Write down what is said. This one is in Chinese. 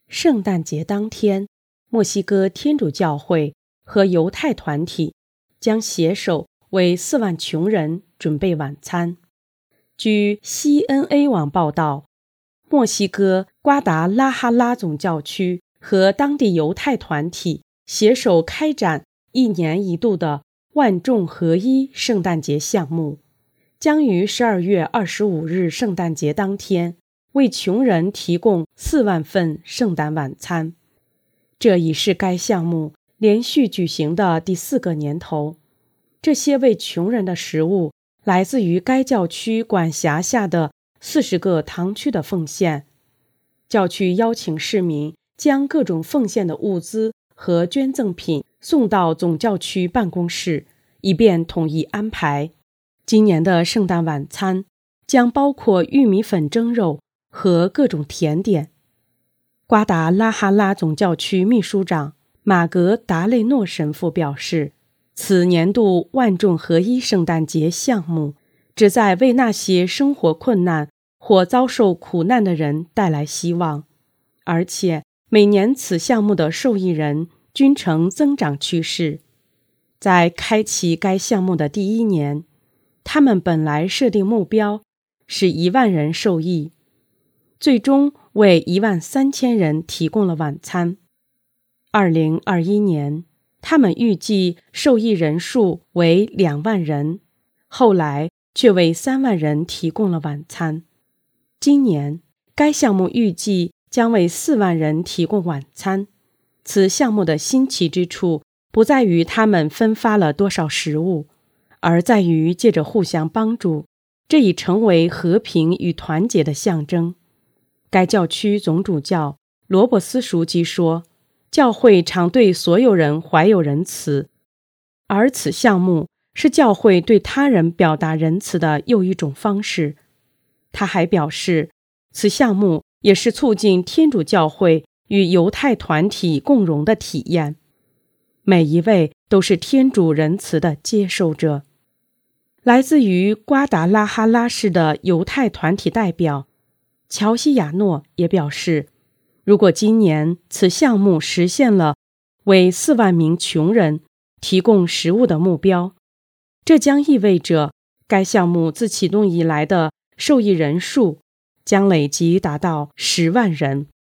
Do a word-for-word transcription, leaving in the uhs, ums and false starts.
圣诞节当天，墨西哥天主教会和犹太团体将携手为四万穷人准备晚餐。据 C N A 网报道，墨西哥瓜达拉哈拉总教区和当地犹太团体携手开展一年一度的万众合一圣诞节项目，将于十二月二十五日圣诞节当天为穷人提供四万份圣诞晚餐。这已是该项目连续举行的第四个年头。这些为穷人的食物来自于该教区管辖下的四十个堂区的奉献。教区邀请市民将各种奉献的物资和捐赠品送到总教区办公室，以便统一安排。今年的圣诞晚餐将包括玉米粉蒸肉和各种甜点。瓜达拉哈拉总教区秘书长马格达雷诺神父表示，此年度万众合一圣诞节项目旨在为那些生活困难或遭受苦难的人带来希望，而且每年此项目的受益人均呈增长趋势。在开启该项目的第一年，他们本来设定目标使一万人受益，最终为一万三千人提供了晚餐。二零二一年，他们预计受益人数为两万人，后来却为三万人提供了晚餐。今年，该项目预计将为四万人提供晚餐。此项目的新奇之处不在于他们分发了多少食物，而在于借着互相帮助，这已成为和平与团结的象征。该教区总主教罗伯斯书记说，教会常对所有人怀有仁慈，而此项目是教会对他人表达仁慈的又一种方式。他还表示，此项目也是促进天主教会与犹太团体共荣的体验。每一位都是天主仁慈的接受者。来自于瓜达拉哈拉市的犹太团体代表乔西亚诺也表示，如果今年此项目实现了为四万名穷人提供食物的目标，这将意味着该项目自启动以来的受益人数将累计达到十万人。